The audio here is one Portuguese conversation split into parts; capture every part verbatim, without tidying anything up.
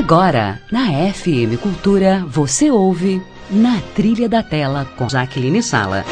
Agora, na F M Cultura, você ouve Na Trilha da Tela com Jaqueline Sala.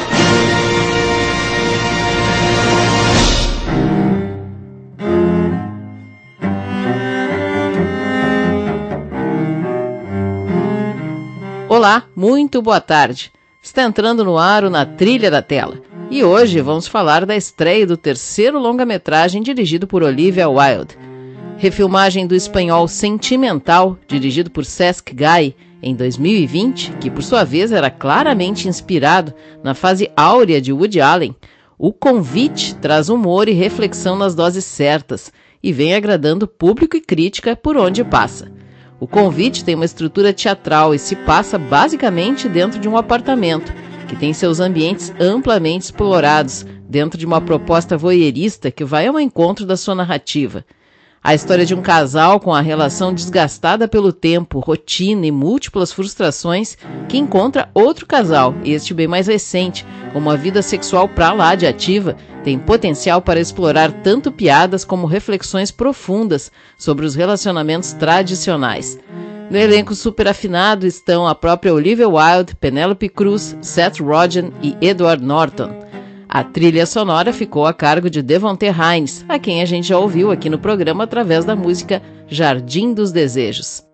Olá, muito boa tarde. Está entrando no ar o Na Trilha da Tela. E hoje vamos falar da estreia do terceiro longa-metragem dirigido por Olivia Wilde. Refilmagem do espanhol Sentimental, dirigido por Cesc Gai, em dois mil e vinte, que por sua vez era claramente inspirado na fase áurea de Woody Allen. O Convite traz humor e reflexão nas doses certas e vem agradando público e crítica por onde passa. O Convite tem uma estrutura teatral e se passa basicamente dentro de um apartamento, que tem seus ambientes amplamente explorados, dentro de uma proposta voyeurista que vai ao encontro da sua narrativa. A história de um casal com a relação desgastada pelo tempo, rotina e múltiplas frustrações que encontra outro casal, este bem mais recente, com uma vida sexual pra lá de ativa, tem potencial para explorar tanto piadas como reflexões profundas sobre os relacionamentos tradicionais. No elenco super afinado estão a própria Olivia Wilde, Penélope Cruz, Seth Rogen e Edward Norton. A trilha sonora ficou a cargo de Devonte Hines, a quem a gente já ouviu aqui no programa através da música Jardim dos Desejos.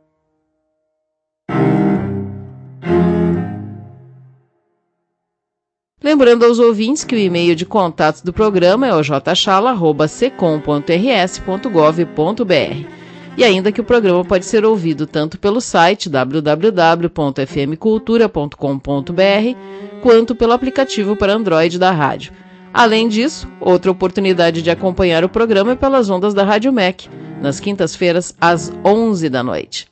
Lembrando aos ouvintes que o e-mail de contatos do programa é o j chala arroba secom ponto r s ponto gov ponto b r. E ainda que o programa pode ser ouvido tanto pelo site w w w ponto f m cultura ponto com ponto b r quanto pelo aplicativo para Android da rádio. Além disso, outra oportunidade de acompanhar o programa é pelas ondas da Rádio M E C, nas quintas-feiras às onze da noite.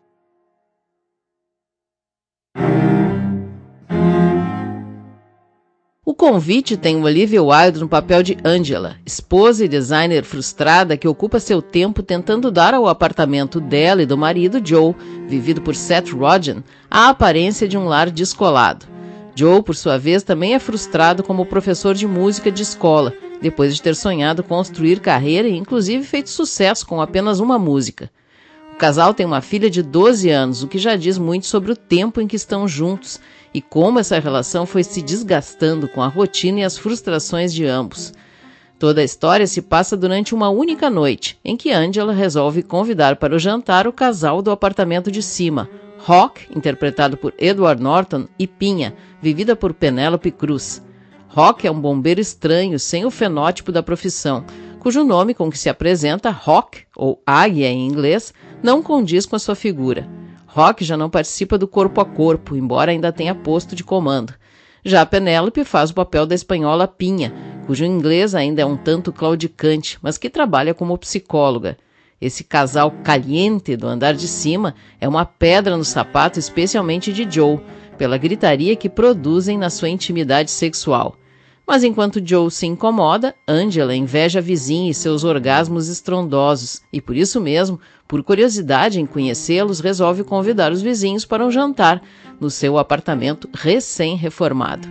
O Convite tem Olivia Wilde no papel de Angela, esposa e designer frustrada que ocupa seu tempo tentando dar ao apartamento dela e do marido, Joe, vivido por Seth Rogen, a aparência de um lar descolado. Joe, por sua vez, também é frustrado como professor de música de escola, depois de ter sonhado construir carreira e inclusive feito sucesso com apenas uma música. O casal tem uma filha de doze anos, o que já diz muito sobre o tempo em que estão juntos e como essa relação foi se desgastando com a rotina e as frustrações de ambos. Toda a história se passa durante uma única noite, em que Angela resolve convidar para o jantar o casal do apartamento de cima, Rock, interpretado por Edward Norton, e Pinha, vivida por Penélope Cruz. Rock é um bombeiro estranho, sem o fenótipo da profissão, cujo nome com que se apresenta, Rock, ou Águia em inglês, não condiz com a sua figura. Rock já não participa do corpo a corpo, embora ainda tenha posto de comando. Já Penélope faz o papel da espanhola Pinha, cujo inglês ainda é um tanto claudicante, mas que trabalha como psicóloga. Esse casal caliente do andar de cima é uma pedra no sapato, especialmente de Joe, pela gritaria que produzem na sua intimidade sexual. Mas enquanto Joe se incomoda, Angela inveja a vizinha e seus orgasmos estrondosos, e por isso mesmo, por curiosidade em conhecê-los, resolve convidar os vizinhos para um jantar no seu apartamento recém-reformado.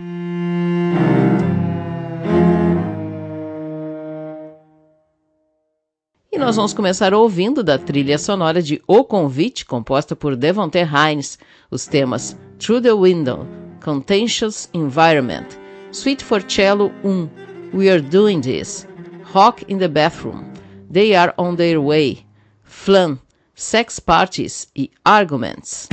E nós vamos começar ouvindo da trilha sonora de O Convite, composta por Devonte Hines, os temas Through the Window, Contentious Environment, Suite for Cello one, We Are Doing This, Rock in the Bathroom, They Are on Their Way, Flan, Sex Parties e Arguments.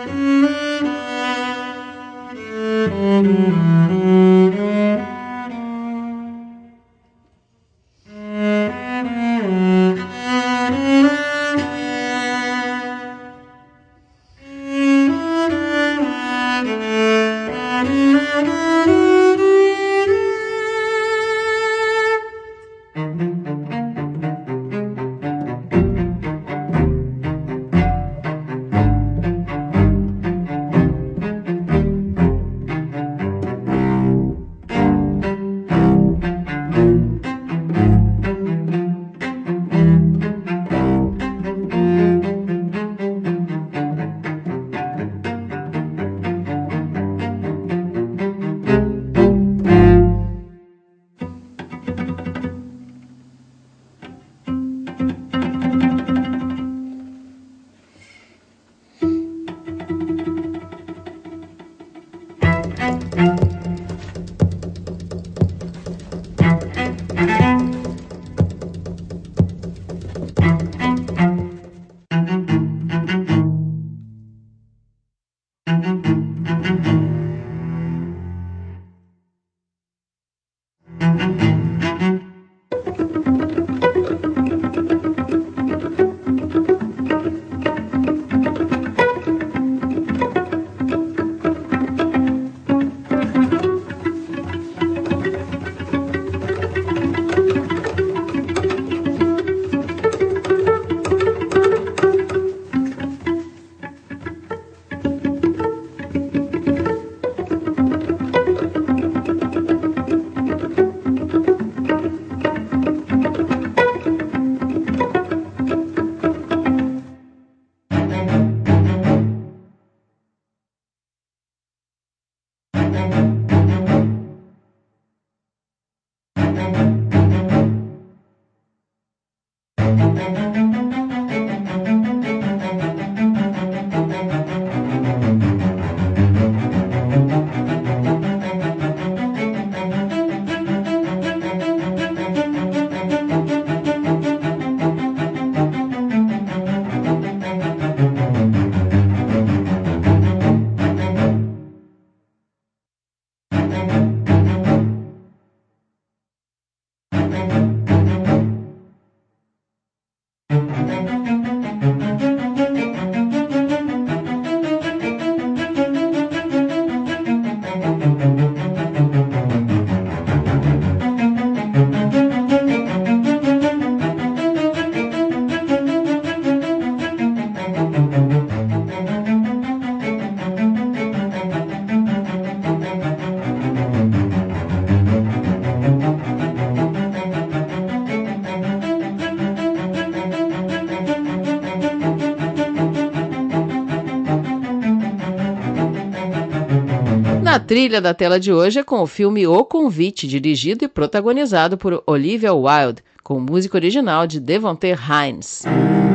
A trilha da tela de hoje é com o filme O Convite, dirigido e protagonizado por Olivia Wilde, com música original de Devonte Hines.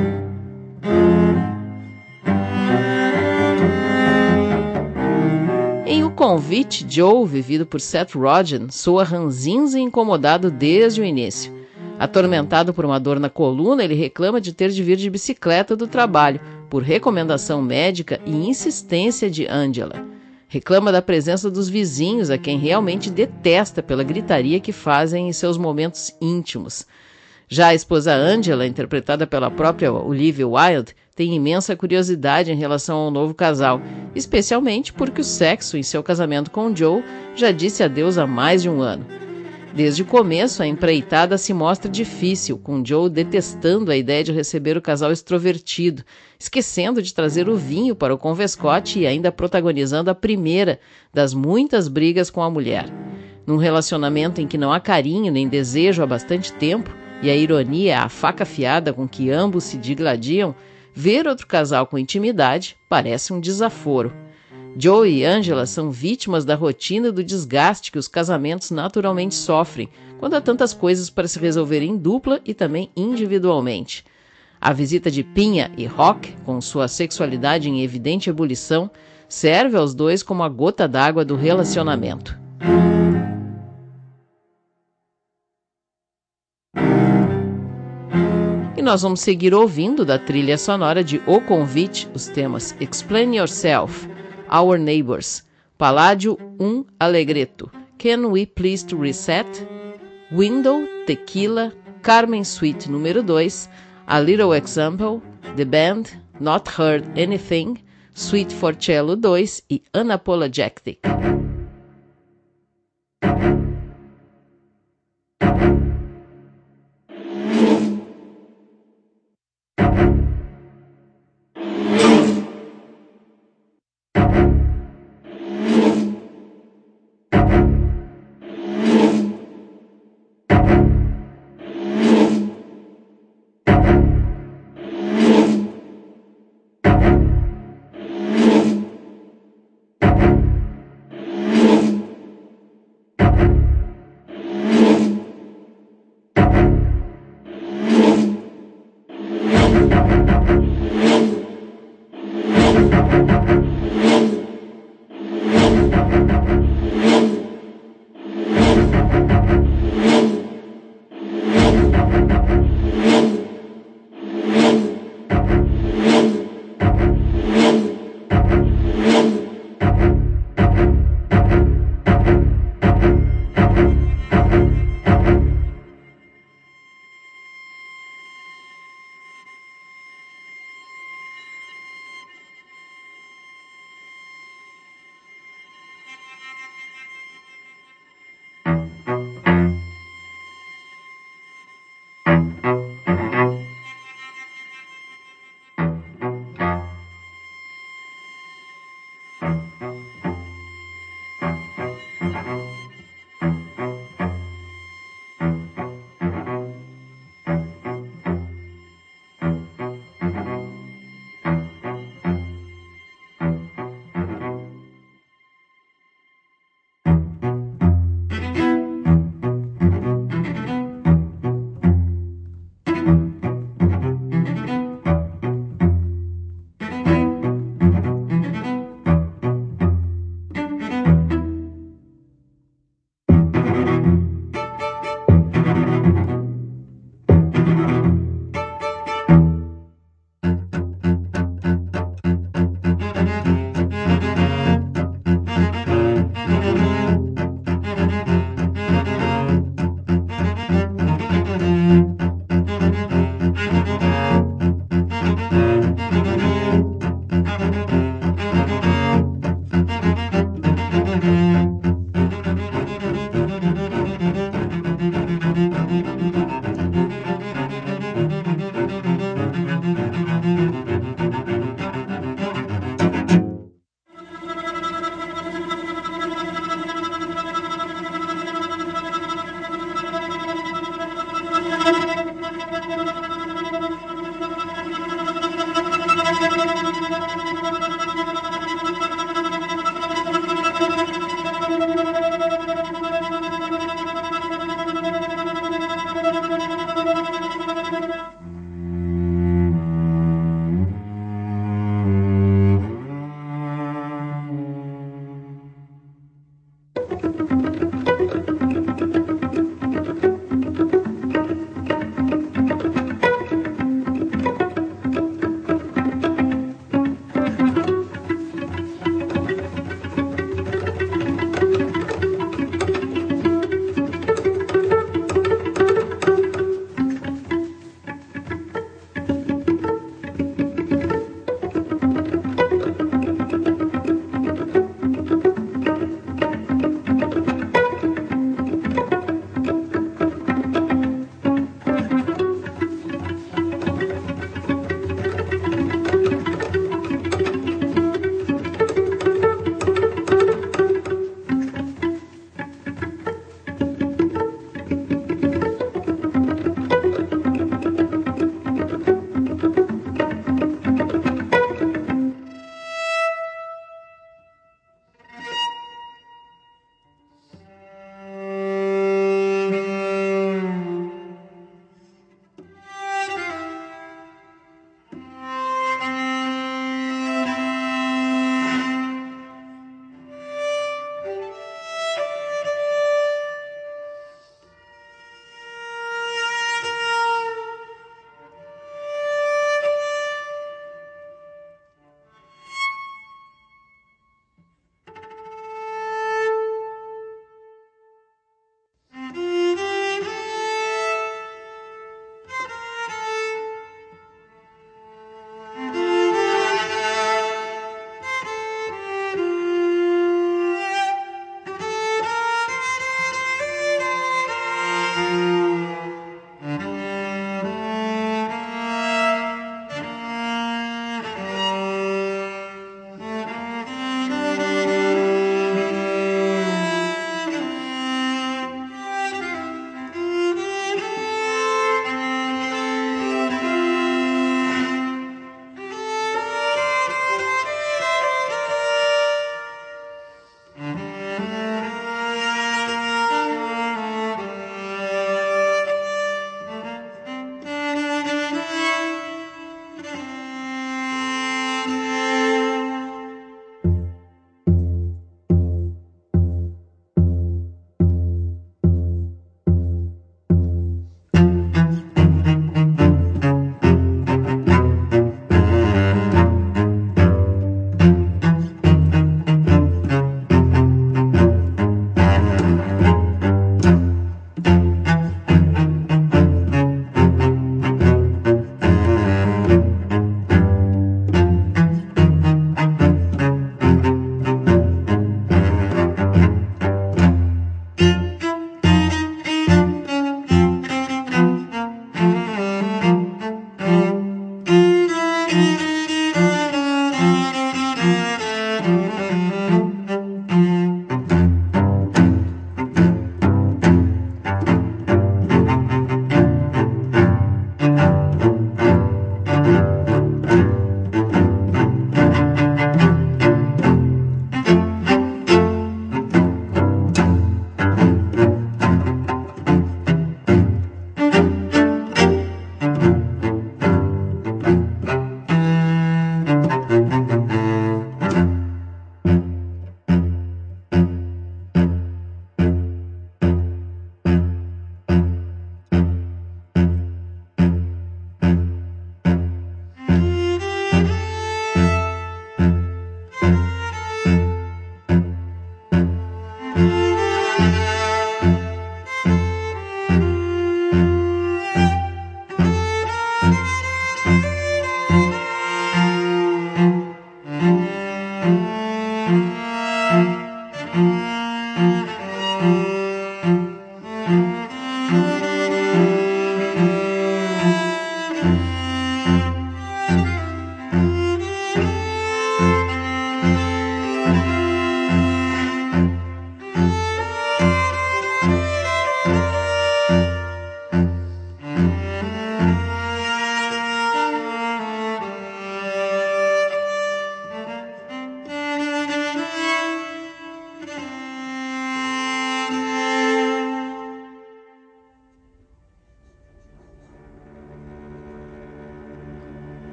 Em O Convite, Joe, vivido por Seth Rogen, soa ranzinza e incomodado desde o início. Atormentado por uma dor na coluna, ele reclama de ter de vir de bicicleta do trabalho, por recomendação médica e insistência de Angela. Reclama da presença dos vizinhos, a quem realmente detesta pela gritaria que fazem em seus momentos íntimos. Já a esposa Angela, interpretada pela própria Olivia Wilde, tem imensa curiosidade em relação ao novo casal, especialmente porque o sexo em seu casamento com Joe já disse adeus há mais de um ano. Desde o começo, a empreitada se mostra difícil, com Joe detestando a ideia de receber o casal extrovertido, esquecendo de trazer o vinho para o convescote e ainda protagonizando a primeira das muitas brigas com a mulher. Num relacionamento em que não há carinho nem desejo há bastante tempo, e a ironia é a faca afiada com que ambos se digladiam, ver outro casal com intimidade parece um desaforo. Joe e Angela são vítimas da rotina e do desgaste que os casamentos naturalmente sofrem, quando há tantas coisas para se resolver em dupla e também individualmente. A visita de Pinha e Rock, com sua sexualidade em evidente ebulição, serve aos dois como a gota d'água do relacionamento. E nós vamos seguir ouvindo da trilha sonora de O Convite os temas Explain Yourself, Our Neighbors, Palladio um Allegretto, Can We Please to Reset, Window, Tequila, Carmen Suite número dois, A Little Example, The Band, Not Heard Anything, Suite for Cello dois e Unapologetic.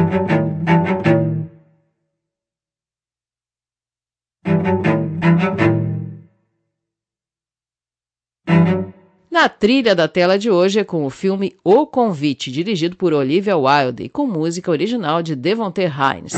Na trilha da tela de hoje é com o filme O Convite, dirigido por Olivia Wilde e com música original de Devonte Hines.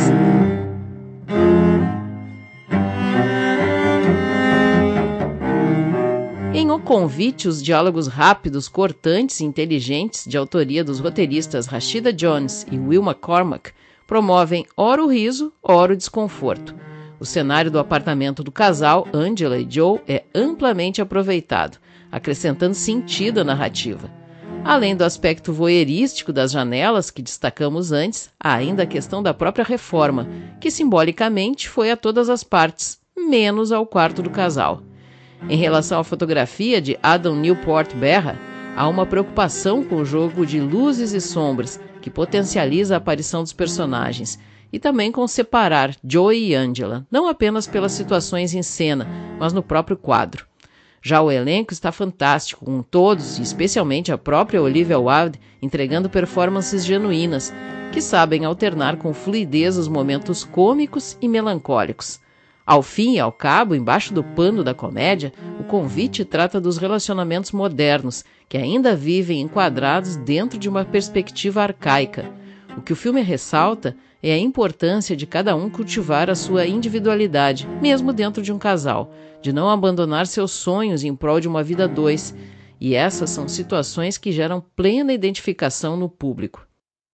Em O Convite, os diálogos rápidos, cortantes e inteligentes, de autoria dos roteiristas Rashida Jones e Will McCormack, promovem ora o riso, ora o desconforto. O cenário do apartamento do casal, Angela e Joe, é amplamente aproveitado, acrescentando sentido à narrativa. Além do aspecto voyeurístico das janelas que destacamos antes, há ainda a questão da própria reforma, que simbolicamente foi a todas as partes, menos ao quarto do casal. Em relação à fotografia de Adam Newport Berra, há uma preocupação com o jogo de luzes e sombras, que potencializa a aparição dos personagens, e também com separar Joey e Angela, não apenas pelas situações em cena, mas no próprio quadro. Já o elenco está fantástico, com todos, e especialmente a própria Olivia Wilde, entregando performances genuínas, que sabem alternar com fluidez os momentos cômicos e melancólicos. Ao fim e ao cabo, embaixo do pano da comédia, O Convite trata dos relacionamentos modernos, que ainda vivem enquadrados dentro de uma perspectiva arcaica. O que o filme ressalta é a importância de cada um cultivar a sua individualidade, mesmo dentro de um casal, de não abandonar seus sonhos em prol de uma vida a dois, e essas são situações que geram plena identificação no público.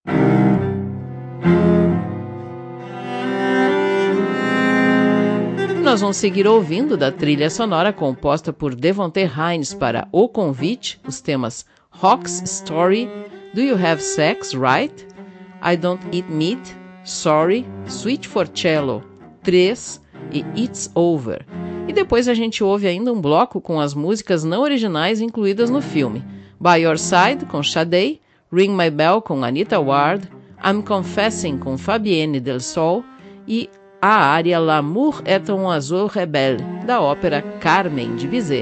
Nós vamos seguir ouvindo da trilha sonora composta por Devonte Hines para O Convite, os temas Hawk's Story, Do You Have Sex, Right? I Don't Eat Meat, Sorry, Suite for Cello, três e It's Over. E depois a gente ouve ainda um bloco com as músicas não originais incluídas no filme. By Your Side, com Sade, Ring My Bell, com Anita Ward, I'm Confessing, com Fabienne Del Sol e a área L'amour est un oiseau rebelle, da ópera Carmen de Bizet.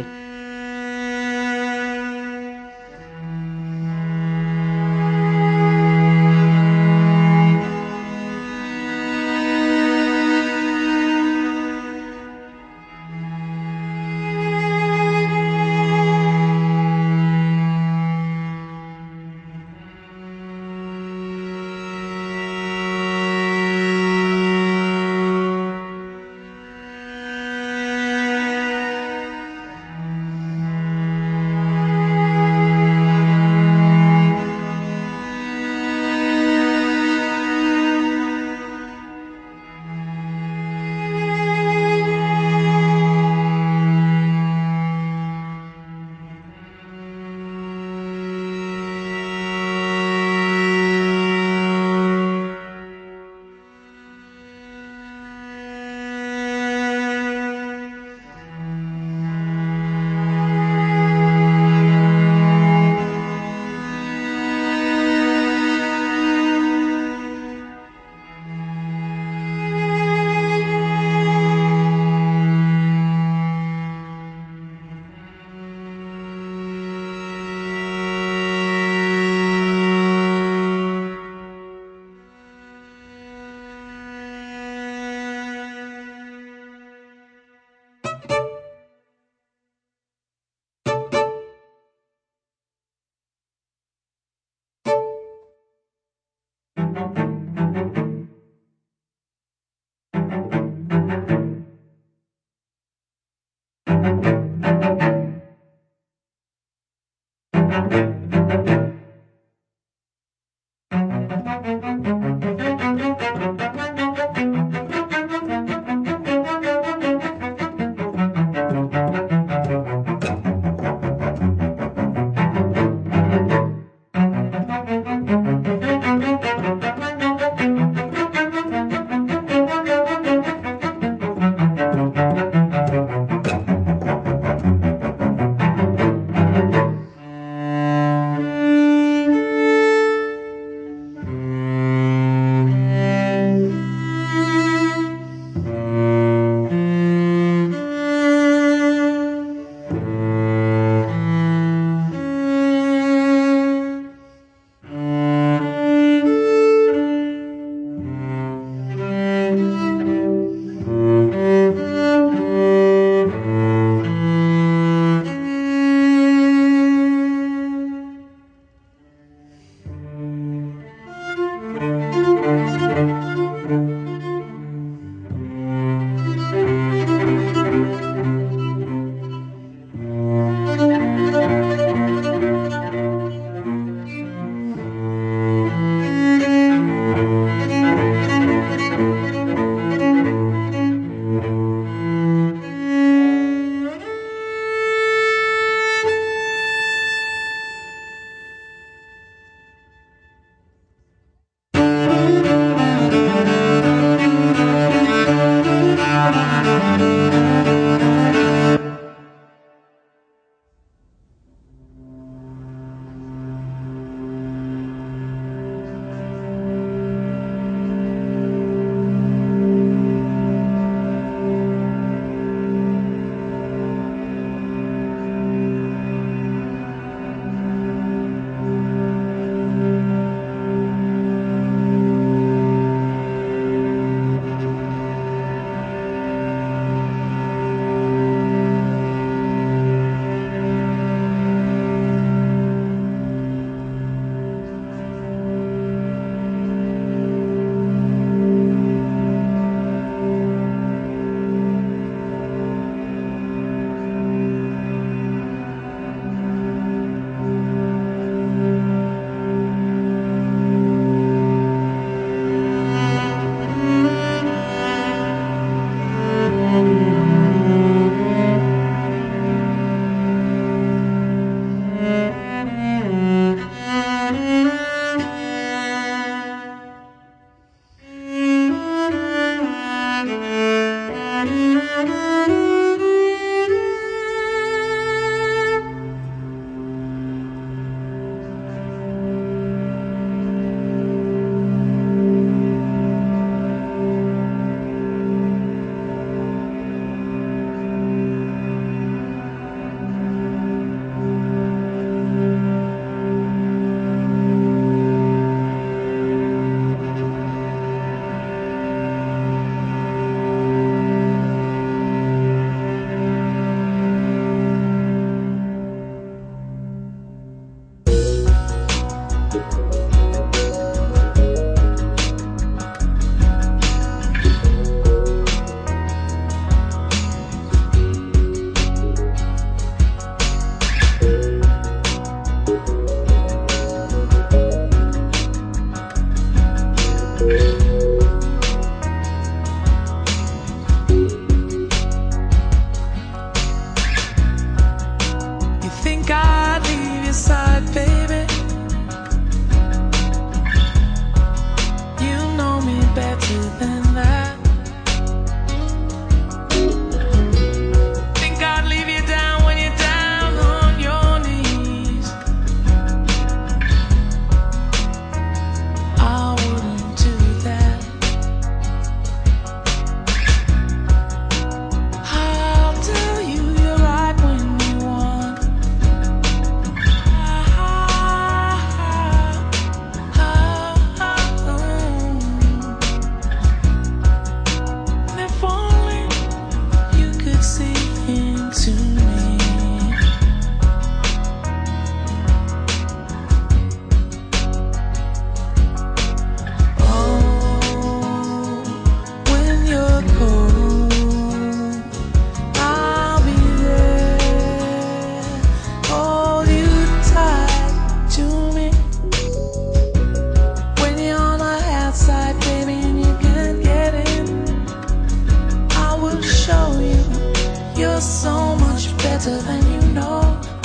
better than you know.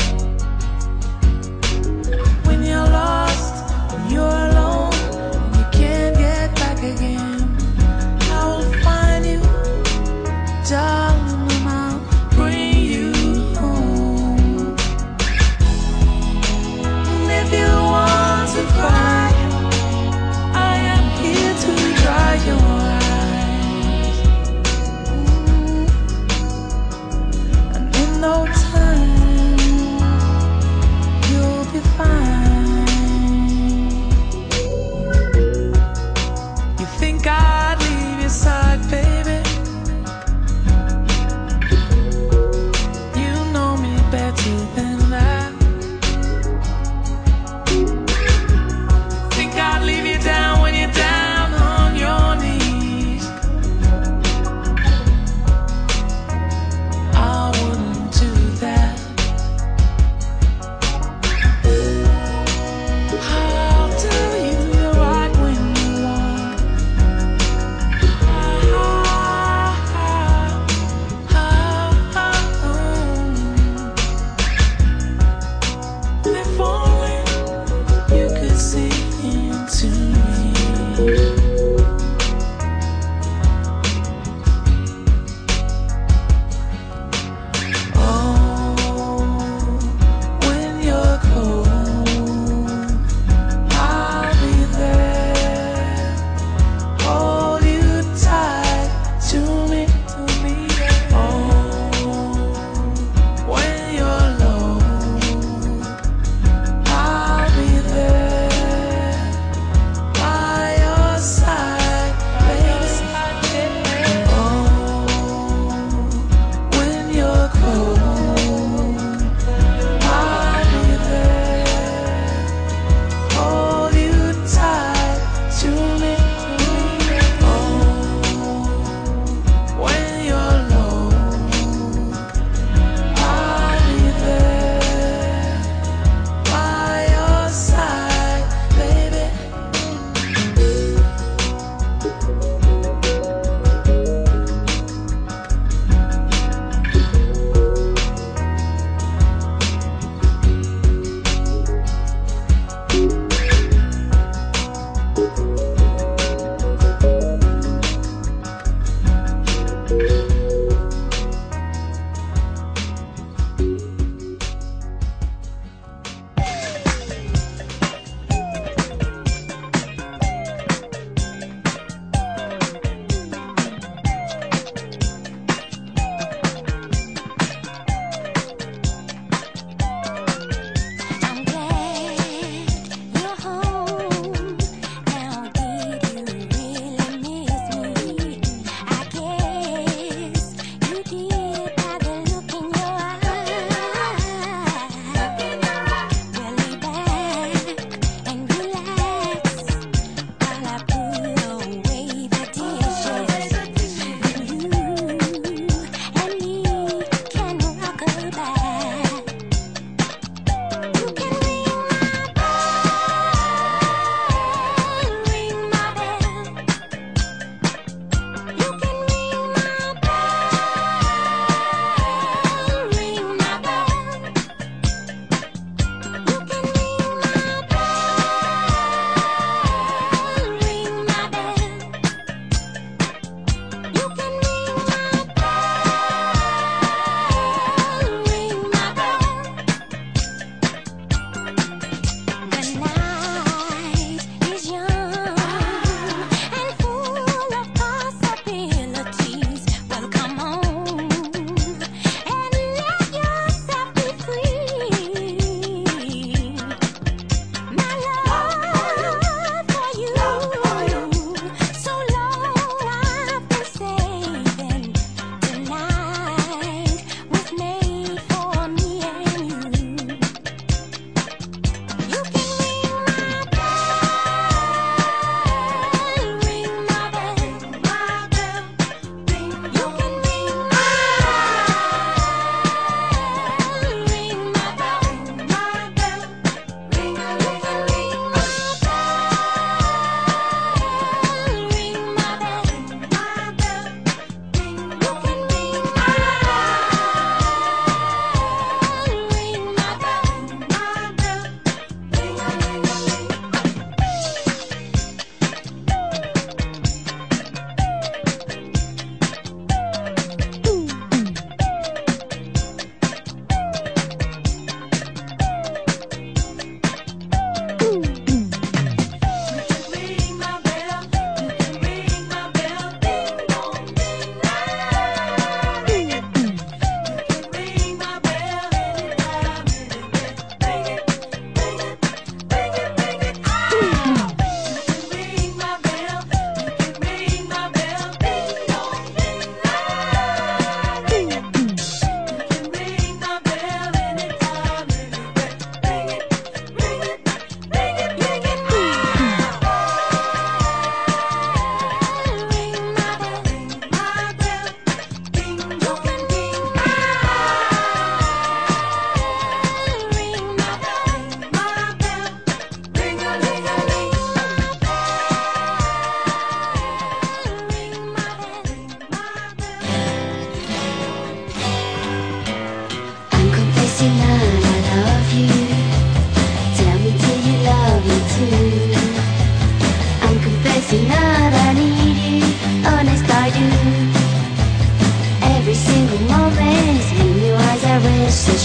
When you're lost, when you're alone, and you can't get back again, I will find you, darling, and I'll bring you home. And if you want to cry, I am here to dry your eyes. And in no time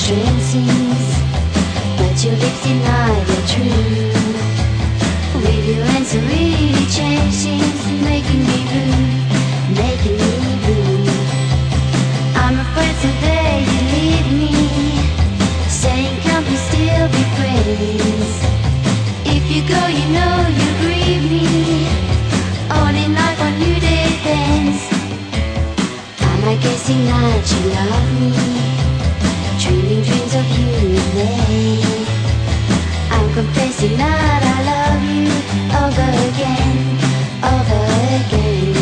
strange scenes, but your lips deny the truth. With your answer really change things, making me blue, making me blue. I'm afraid someday you leave me, saying can we still be friends? If you go you know you grieve me, only life on you depends. Am I guessing that you love me, dreaming dreams of you and me? I'm confessing that I love you over again, over again.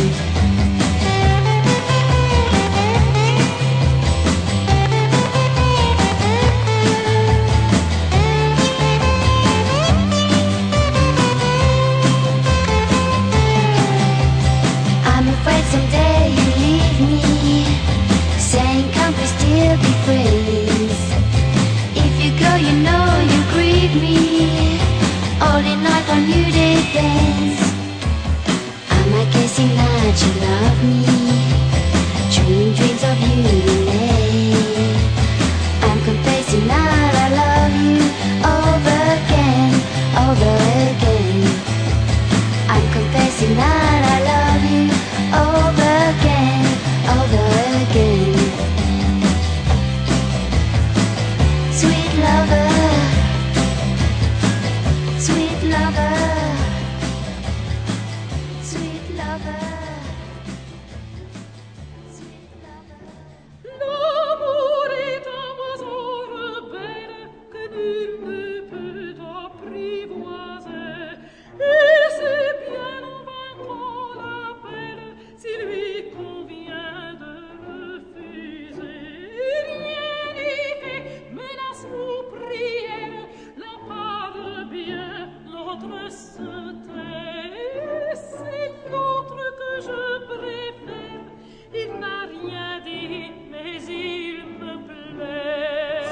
I'm afraid someday you leave me, saying can't we still be friends? If you go you know you grieve me, all in life on you depends. Am I guessing that you love me, dreaming dreams of you and me? I'm confessing that I love you over again, over again. I'm confessing that I love you over again, over again. Sweet lover, sweet lover, sweet lover, sweet lover. L'amour est un oiseau rebelle que nul ne peut apprivoiser. Et c'est bien en vain qu'on l'appelle, s'il lui convient de refuser. Rien n'y fait, menace ou prière, l'un parle bien, l'autre se tait. C'est l'autre que je préfère, il n'a rien dit, mais il me plaît.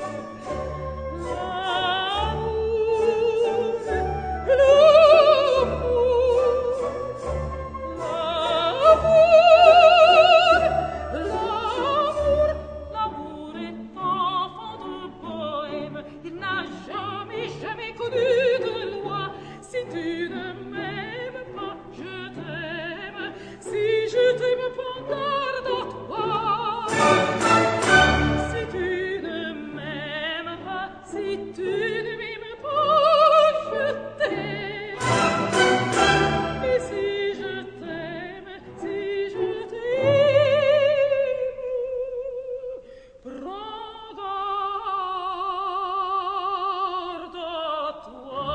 L'amour, l'amour, l'amour, l'amour est enfant de poème, il n'a jamais, jamais connu de loi. Si tu ne m'aimes pas, je t'aime. Si je t'aime, prends garde à toi. Si tu ne m'aimes pas, si tu ne m'aimes pas, je t'aime. Et si je t'aime, si je t'aime, prends garde à toi.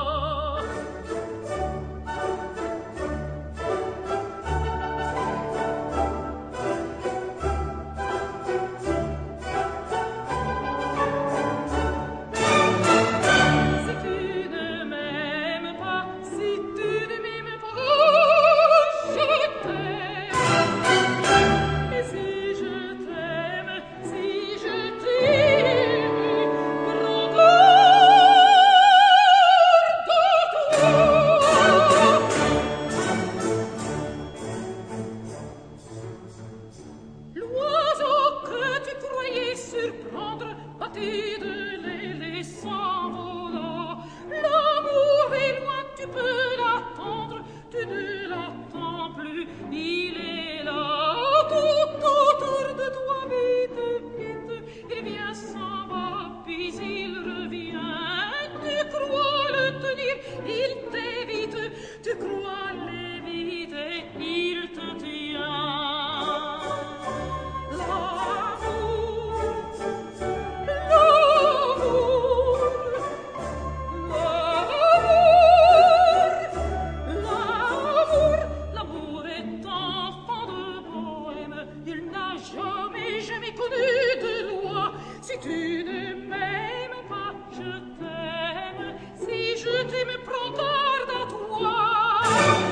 Si tu ne m'aimes pas, si tu ne m'aimes pas, je t'aime. Et si je t'aime, si je t'aime, prends garde à toi. L'oiseau que tu croyais surprendre, battu de l'aile et s'envolant. L'amour est loin, tu peux l'attendre, tu ne l'attends plus, il est là. Tout autour de toi, vite, vite, il vient, s'en va, puis il revient. Tu crois le tenir, il t'évite, tu crois l'éviter, il te tient. L'amour, l'amour, l'amour, l'amour, l'amour est enfant de poème, il n'a jamais, jamais connu de loi. Si tu ne m'aimes pas, je t'aime. Si je t'aime, prends garde à toi.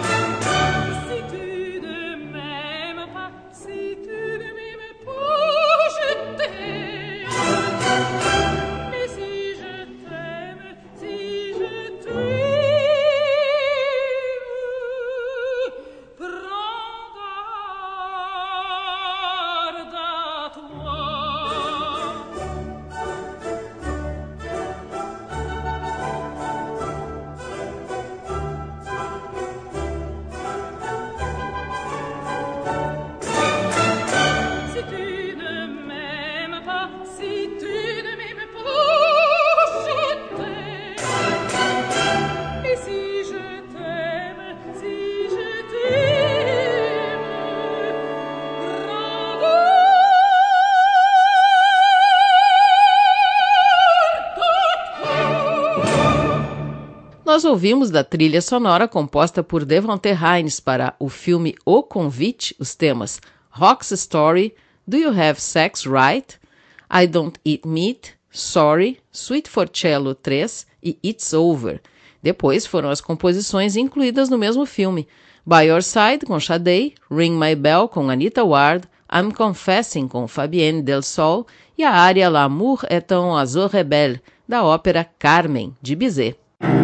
nós ouvimos da trilha sonora composta por Devonte Hines para o filme O Convite os temas Rock's Story, Do You Have Sex Right, I Don't Eat Meat, Sorry, Suite for Cello três e It's Over. Depois foram as composições incluídas no mesmo filme: By Your Side, com Sade, Ring My Bell, com Anita Ward, I'm Confessing, com Fabienne Del Sol, e a área L'amour est un oiseau rebelle, da ópera Carmen, de Bizet.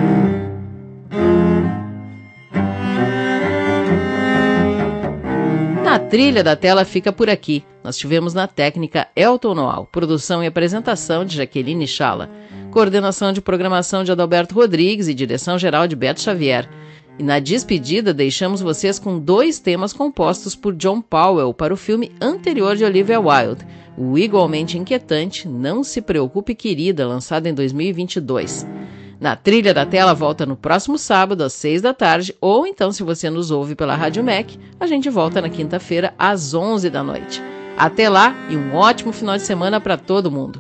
A trilha da tela fica por aqui. Nós tivemos na técnica Elton Noal, produção e apresentação de Jaqueline Chala, coordenação de programação de Adalberto Rodrigues e direção-geral de Beto Xavier. E na despedida deixamos vocês com dois temas compostos por John Powell para o filme anterior de Olivia Wilde, o igualmente inquietante Não Se Preocupe Querida, lançado em dois mil e vinte e dois. Na trilha da tela volta no próximo sábado, às seis da tarde, ou então, se você nos ouve pela Rádio M E C, a gente volta na quinta-feira, às onze da noite. Até lá e um ótimo final de semana para todo mundo!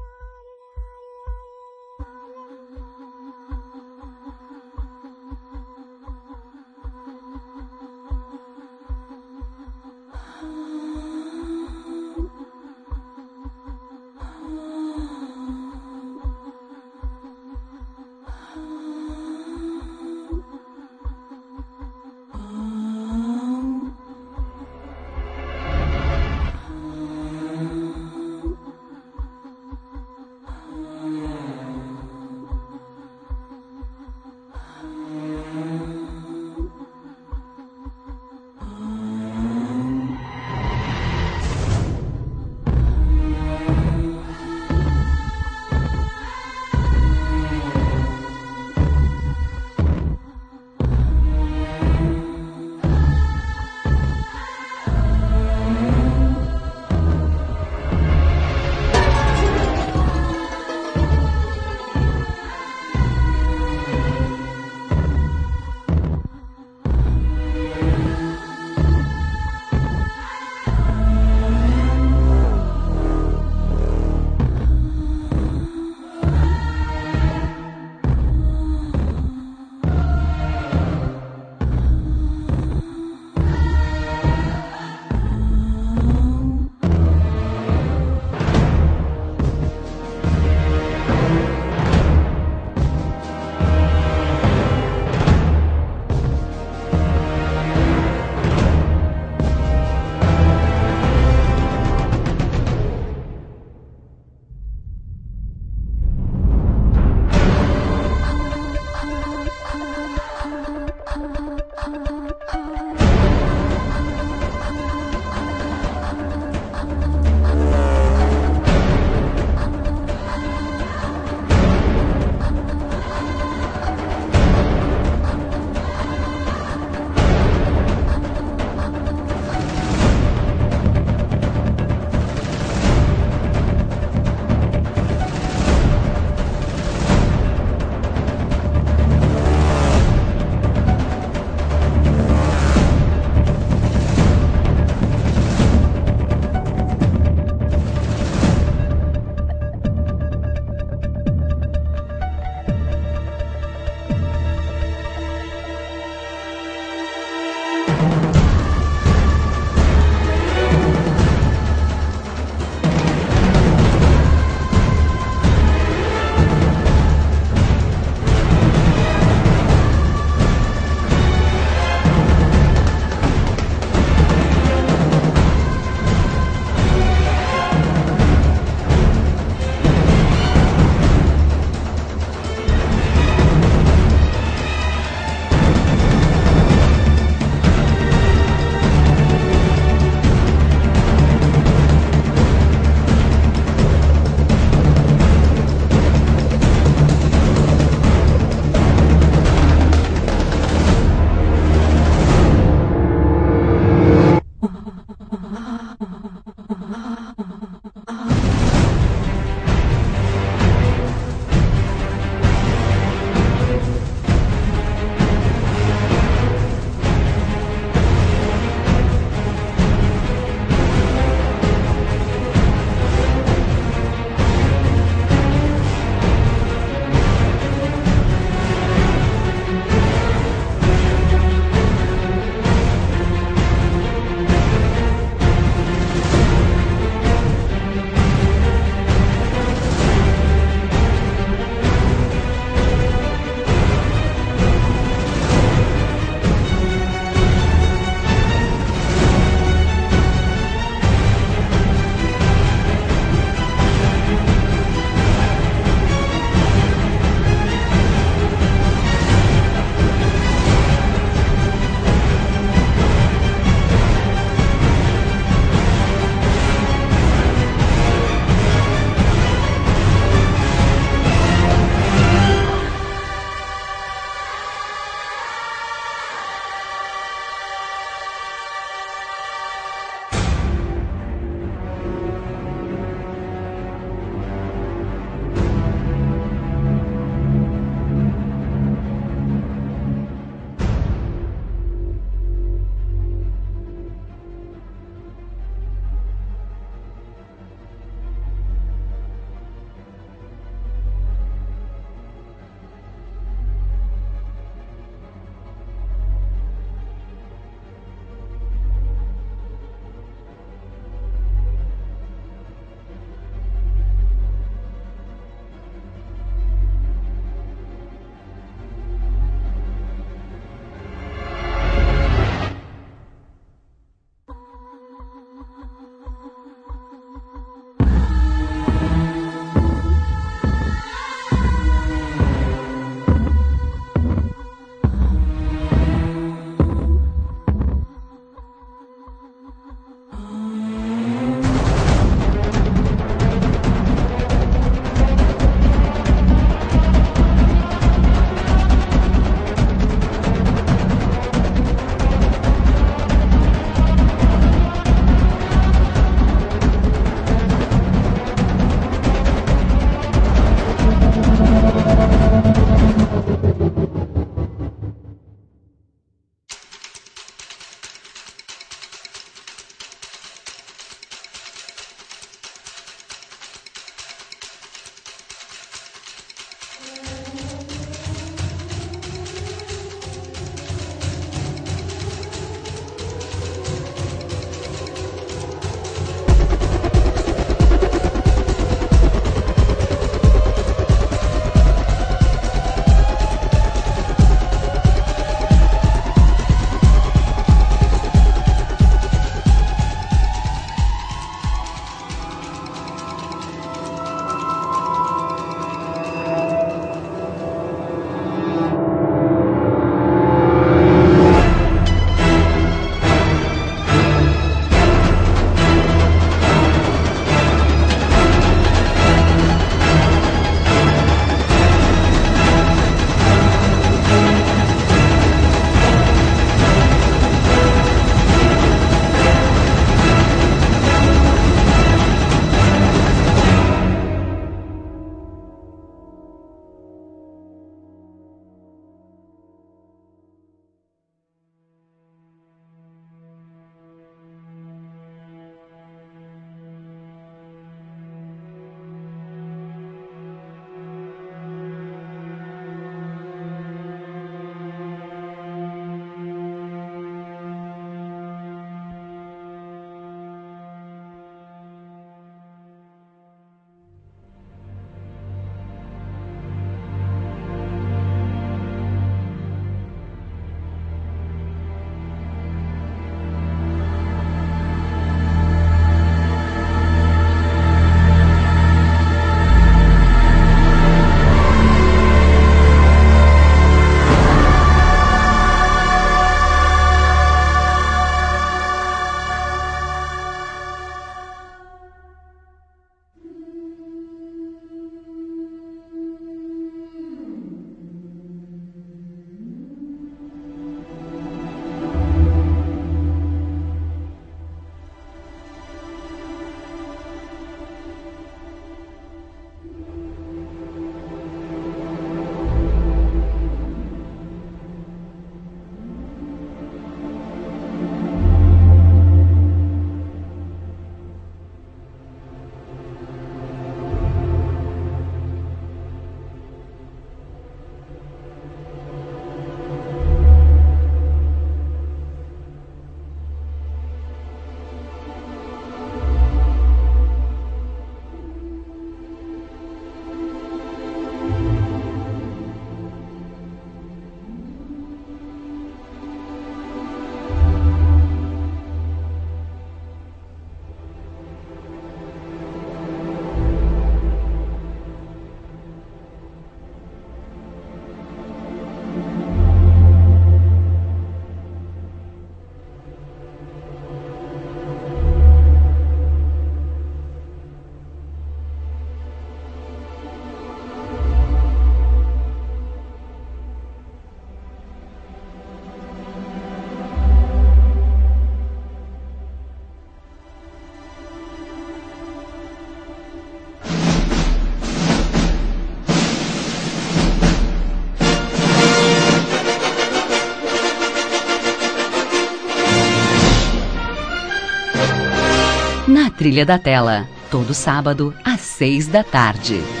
Na Trilha da Tela, todo sábado às seis da tarde.